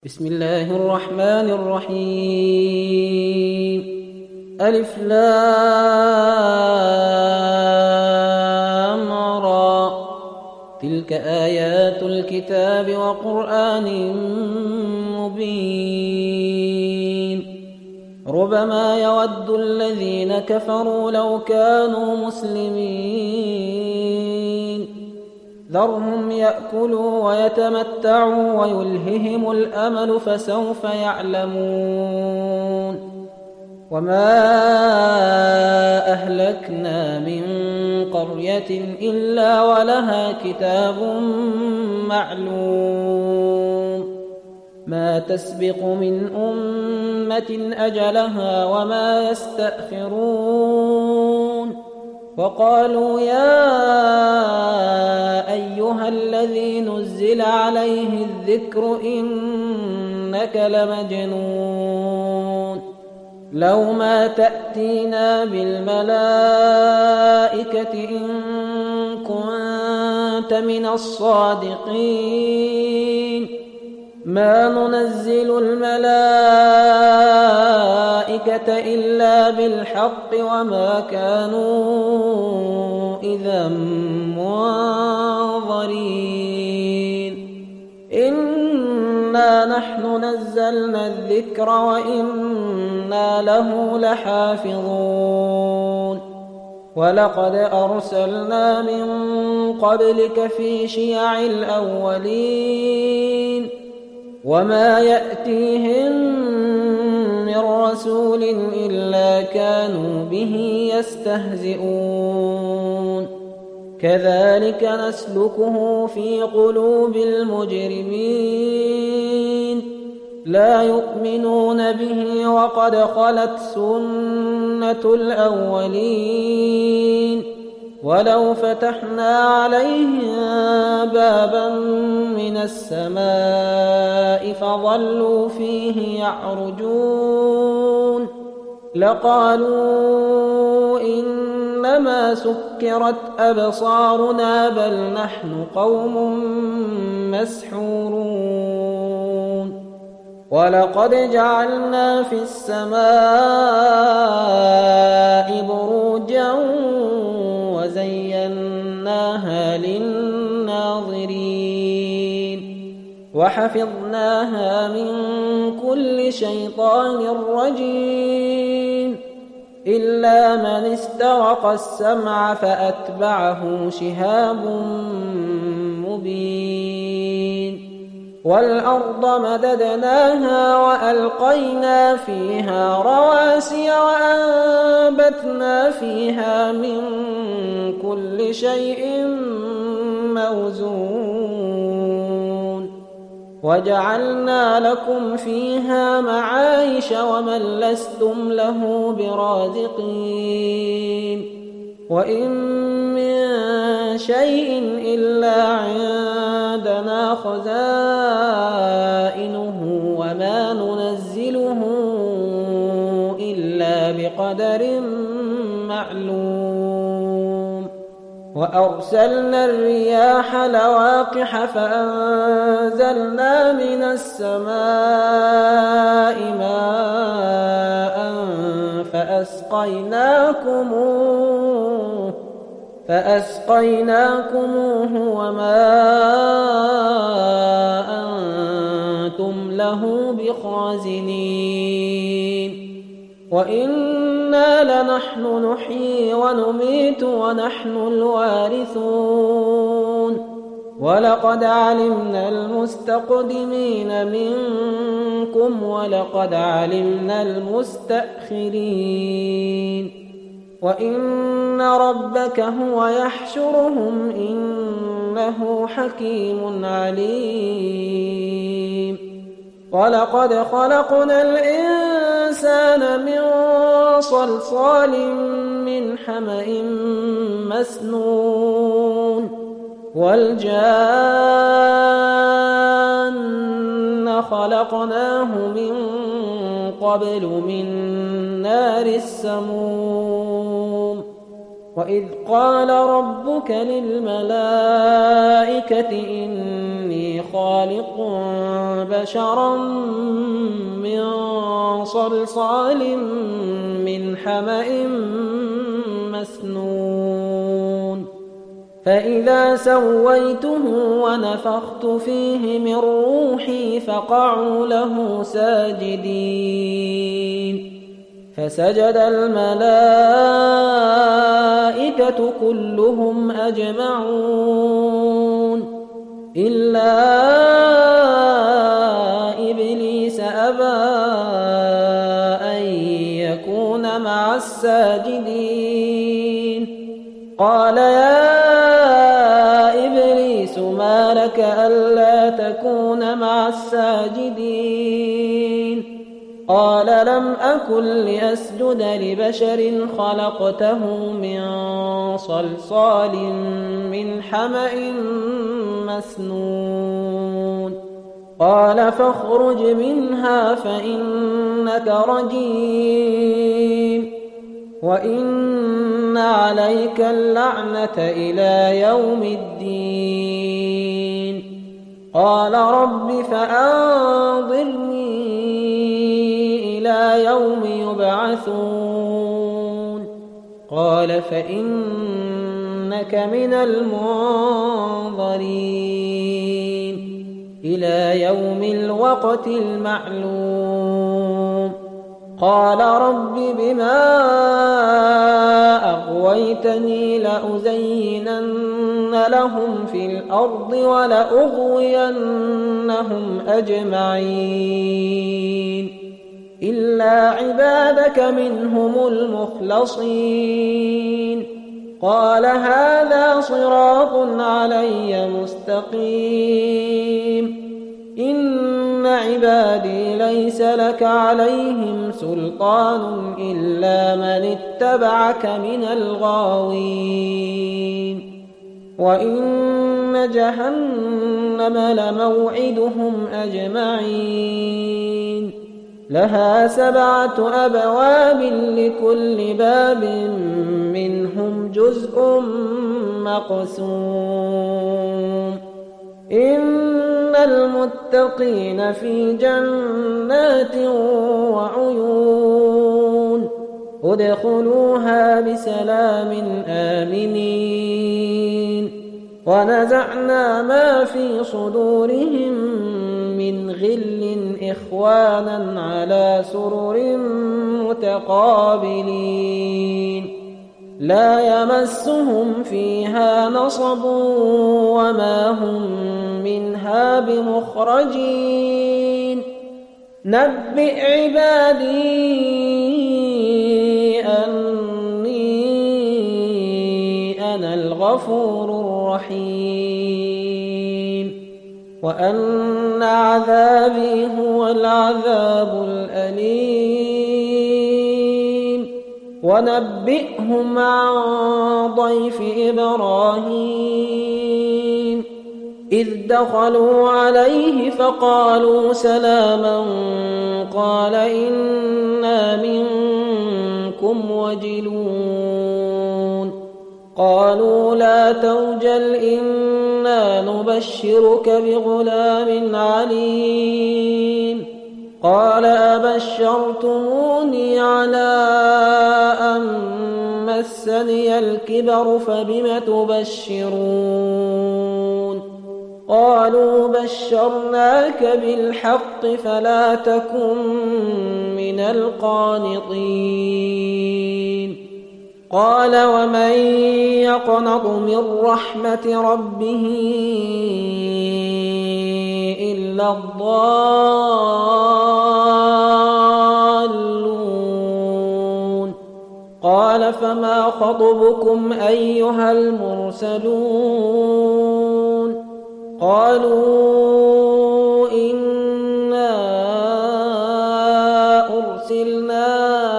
بسم الله الرحمن الرحيم. ألف لام را، تلك آيات الكتاب وقرآن مبين. ربما يود الذين كفروا لو كانوا مسلمين، ذرهم يأكلوا ويتمتعوا ويلههم الأمل فسوف يعلمون. وما أهلكنا من قرية إلا ولها كتاب معلوم، ما تسبق من أمة أجلها وما يستأخرون. وقالوا يا أيها الذي نزل عليه الذكر إنك لمجنون، لو ما تأتينا بالملائكة إن كنت من الصادقين، ما ننزل الملائكة إلا بالحق وما كانوا إذا منظرين. إنا نحن نزلنا الذكر وإنا له لحافظون. ولقد أرسلنا من قبلك في شيع الأولين، وما يأتيهم من رسول إلا كانوا به يستهزئون. كذلك نسلكه في قلوب المجرمين، لا يؤمنون به وقد خلت سنة الأولين. ولو فتحنا عليهم بابا من السماء فظلوا فيه يعرجون لقالوا إنما سكرت أبصارنا بل نحن قوم مسحورون. ولقد جعلنا في السماء بروجا وزيناها للناظرين وحفظناها من كل شيطان رجيم، إلا من استرق السمع فأتبعه شهاب مبين. والأرض مددناها وألقينا فيها رواسي وأنبتنا فيها من كل شيء موزون، وجعلنا لكم فيها معايش ومن لستم له برازقين. وإن من شيء إلا عندنا خزائنه وما ننزله إلا بقدر معلوم. وأرسلنا الرياح لواقح فأنزلنا من السماء ماء فأسقيناكموه وما أنتم له بخازنين. وإنا لنحن نحيي ونميت ونحن الوارثون. ولقد علمنا المستقدمين منكم ولقد علمنا المستأخرين. وإن ربك هو يحشرهم إنه حكيم عليم. ولقد خلقنا الإنسان من صلصال من حمأ مسنون، والجان خلقناه من قبل من نار السموم. وإذ قال ربك للملائكة إني خالق بشرا من صلصال من حمأ مسنون فإذا سويته ونفخت فيه من روحي فقعوا له ساجدين فسجد الملائكة كلهم أجمعون إلا إبليس أبى أن يكون مع الساجدين قال يا إبليس ما لك ألا تكون مع الساجدين قال لم أكن لأسجد لبشر خلقته من صلصال من حمأ مسنون قال فاخرج منها فإنك رجيم وإن عليك اللعنة إلى يوم الدين قال رب فأنظرني إلى يوم يبعثون قال فإنك من المنظرين إلى يوم الوقت المعلوم قال رب بما أغويتني لأزينن لهم في الأرض ولأغوينهم أجمعين إلا عبادك منهم المخلصين قال هذا صراط علي مستقيم إن عبادي ليس لك عليهم سلطان إلا من اتبعك من الغاوين وإن جهنم لموعدهم أجمعين لها 7 أبواب لكل باب منهم جزء مقسوم إن المتقين في جنات وعيون ادخلوها بسلام آمنين ونزعنا ما في صدورهم من غل إخوانا على سرر متقابلين لا يمسهم فيها نصب وما هم منها بمخرجين نبئ عبادي أني أنا الغفور الرحيم وأن عذابي هو العذاب الأليم ونبئهم عن ضيف إبراهيم إذ دخلوا عليه فقالوا سلاما قال إنا منكم وجلون قالوا لا توجل إنا نبشرك بغلام عليم قال أبشرتموني على أن مسني الكبر فبم تبشرون قالوا بشرناك بالحق فلا تكن من القانطين قال ومن يقنط من رحمة ربه إلا الضالون قال فما خطبكم أيها المرسلون قالوا إنا أرسلنا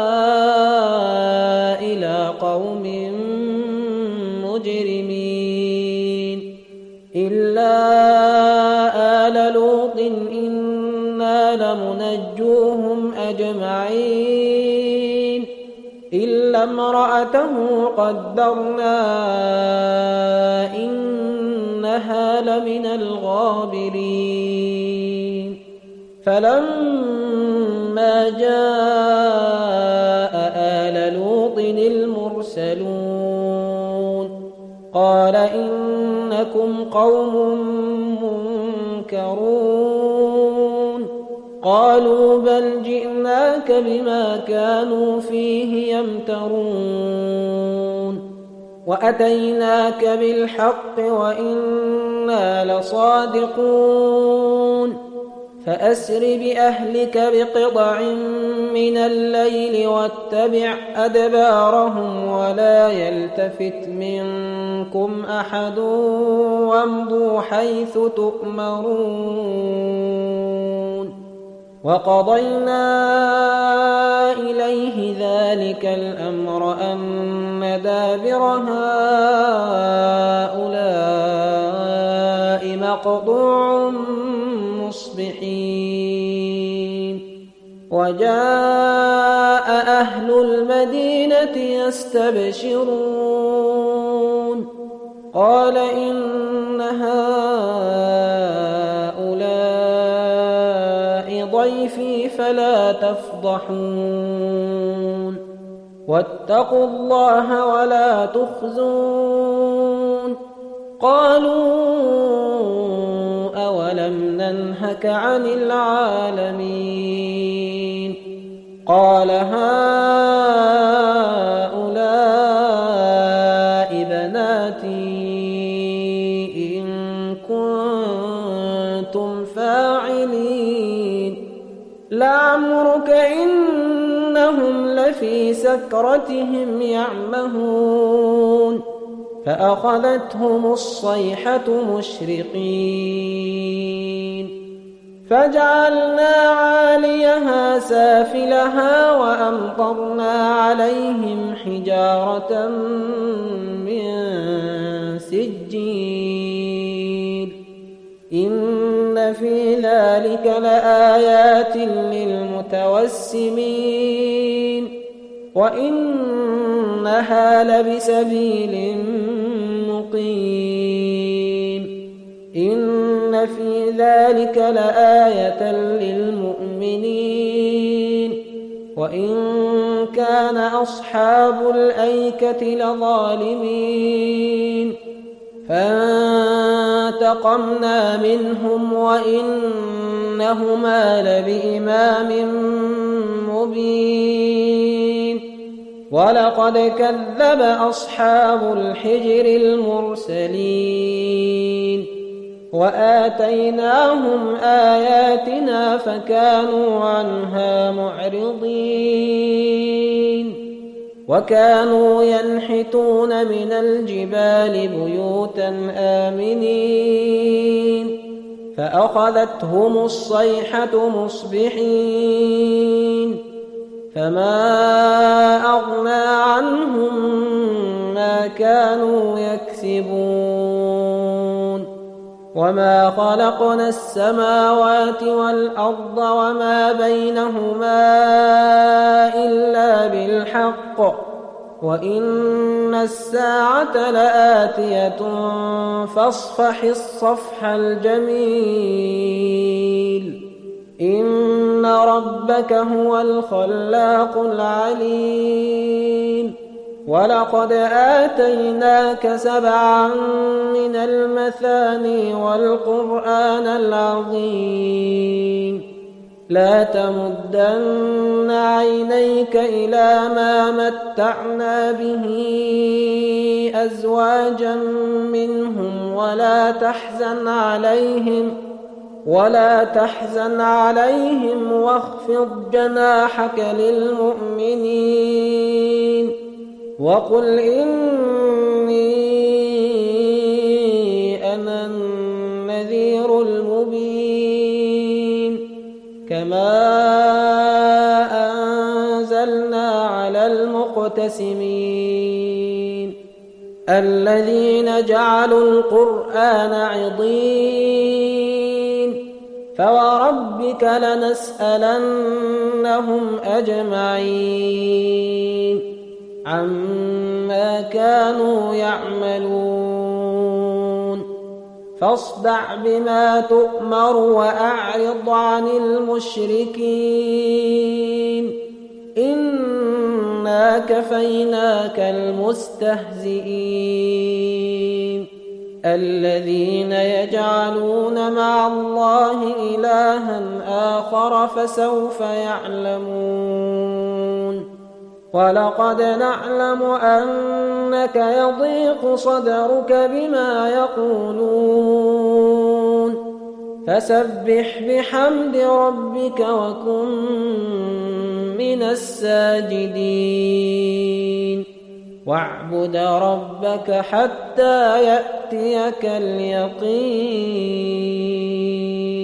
إلى قوم مجرمين إلا آل لوط إنا لمنجوهم أجمعين إلا امرأته قدرنا إنها إنها لمن الغابرين فلما جاء آل لوط المرسلون قال إنكم قوم منكرون قالوا بل جئناك بما كانوا فيه يمترون وأتيناك بالحق وإنا لصادقون فأسر بأهلك بقطع من الليل واتبع أدبارهم ولا يلتفت منكم أحد وامضوا حيث تؤمرون وقضينا إليه ذلك الأمر أن دابر هؤلاء مقطوع مصبحين وجاء أهل المدينة يستبشرون قال إن هؤلاء ضيفي فلا تفضحون واتقوا الله ولا تخزون قالوا أولم ننهك عن العالمين قال هؤلاء بناتي إن كنتم فاعلين لعمرك إنهم لفي سكرتهم يعمهون فأخذتهم الصيحة مشرقين فجعلنا عاليها سافلها وأمطرنا عليهم حجارة من سجيل إن في ذلك لآيات للمتوسمين وإنها لبسبيل مقيم إن في ذلك لآية للمؤمنين وإن كان أصحاب الأيكة لظالمين فانتقمنا منهم وإنهما لبإمام مبين ولقد كذب أصحاب الحجر المرسلين وآتيناهم آياتنا فكانوا عنها معرضين وكانوا ينحتون من الجبال بيوتا آمنين فأخذتهم الصيحة مصبحين فما أغنى عنهم ما كانوا يكسبون وما خلقنا السماوات والأرض وما بينهما إلا بالحق وإن الساعة لآتية فاصفح الصفح الجميل إن ربك هو الخلاق العليم ولقد آتيناك 7 من المثاني والقرآن العظيم لا تمدن عينيك إلى ما متعنا به أزواجا منهم ولا تحزن عليهم واخفض جناحك للمؤمنين وقل إني أنا النذير المبين كما أنزلنا على المقتسمين الذين جعلوا القرآن عضين فوربك لنسألنهم أجمعين عما كانوا يعملون فاصدع بما تؤمر وأعرض عن المشركين إنا كفيناك المستهزئين الذين يجعلون مع الله إلها آخر فسوف يعلمون ولقد نعلم أنك يضيق صدرك بما يقولون فسبح بحمد ربك وكن من الساجدين واعبد ربك حتى يأتيك اليقين